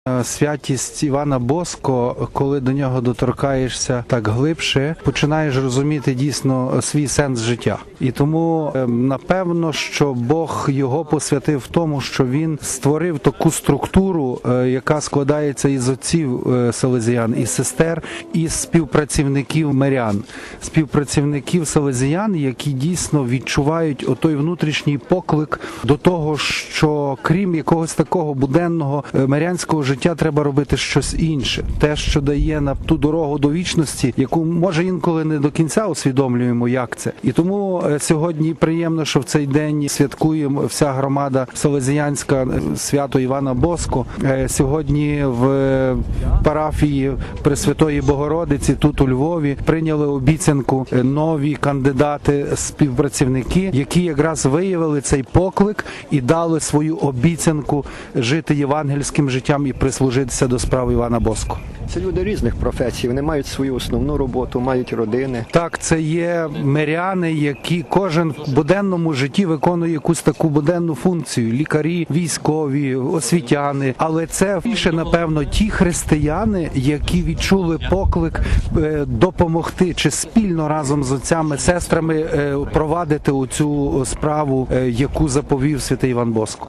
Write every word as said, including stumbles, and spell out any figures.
Святість Івана Боско, коли до нього доторкаєшся так глибше, починаєш розуміти дійсно свій сенс життя. І тому, напевно, що Бог його посвятив в тому, що він створив таку структуру, яка складається із отців селезіян, із сестер, із співпрацівників мирян. Співпрацівників селезіян, які дійсно відчувають отой внутрішній поклик до того, що крім якогось такого буденного мирянського життя треба робити щось інше. Те, що дає на ту дорогу до вічності, яку, може, інколи не до кінця усвідомлюємо, як це. І тому сьогодні приємно, що в цей день святкуємо вся громада селезіянська свято Івана Боско. Сьогодні в парафії Пресвятої Богородиці тут у Львові прийняли обіцянку нові кандидати, співпрацівники, які якраз виявили цей поклик і дали свою обіцянку жити євангельським життям і прислужитися до справи Івана Боско. Це люди різних професій, вони мають свою основну роботу, мають родини. Так, це є миряни, які кожен в буденному житті виконує якусь таку буденну функцію. Лікарі, військові, освітяни. Але це більше, напевно, ті християни, які відчули поклик допомогти чи спільно разом з отцями, сестрами провадити оцю справу, яку заповів святий Іван Боско.